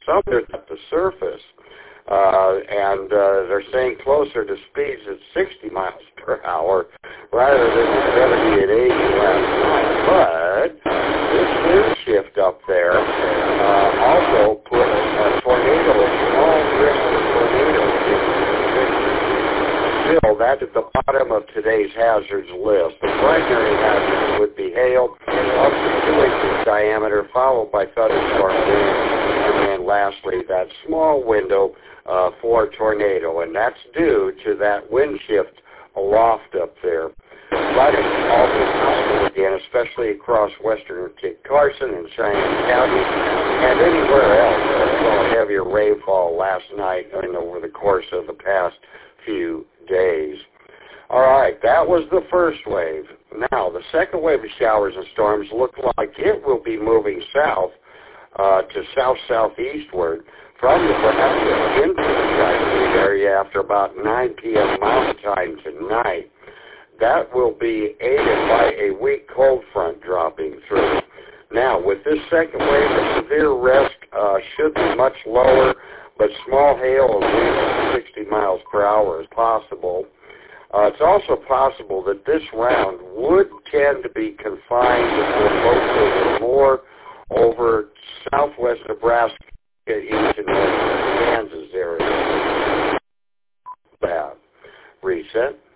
some are at the surface. And they're staying closer to speeds at 60 miles per hour rather than the 70 and 80 last night. But this wind shift up there also put a tornado, a small risk of tornadoes in the still, that's at the bottom of today's hazards list. The primary hazards would be hail up to 2 inches diameter, followed by thunderstorm wind, and then lastly, that small window for a tornado, and that's due to that wind shift aloft up there. Flooding also possible again, especially across western Kit Carson and Cheyenne County, and anywhere else that saw heavier rainfall last night and over the course of the past few days. All right, that was the first wave. Now, the second wave of showers and storms look like it will be moving south to south-southeastward from Nebraska into the Tri-State area after about 9 p.m. Mountain Time tonight. That will be aided by a weak cold front dropping through. Now, with this second wave, the severe risk should be much lower, but small hail and winds of 60 miles per hour is possible. It's also possible that this round would tend to be confined to located more over southwest Nebraska into northern Kansas area. Reset.